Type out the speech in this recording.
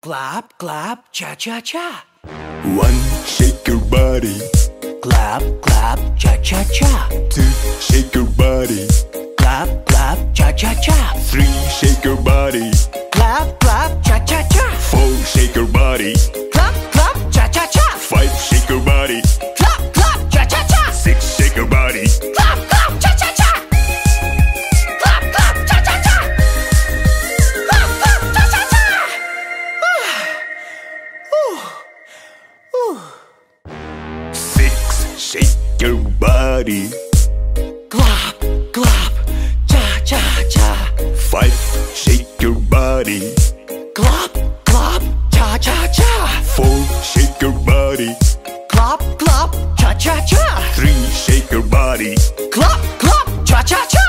Clap, clap, cha-cha-cha. One, shake your body. Clap, clap, cha-cha-cha. Two, shake your body. Clap, clap, cha-cha-cha. Three, shake your body. Clap, clap, cha-cha-cha. Four, shake your body. Clap, clap, cha-cha-cha. Five, shake your body. Clap, clap, cha-cha-cha. Six, shake your body. Clap, clap, cha-cha-cha. Clap, clap, cha-cha-cha. Clap, clap, cha-cha-cha. Six, shake your body. Clap, clap, cha-cha-cha. Five, shake your body. Clap, clap, cha-cha-cha. Four, shake your body. Clap, clap, cha-cha-cha. Three, shake your body. Clap, clap, cha-cha-cha.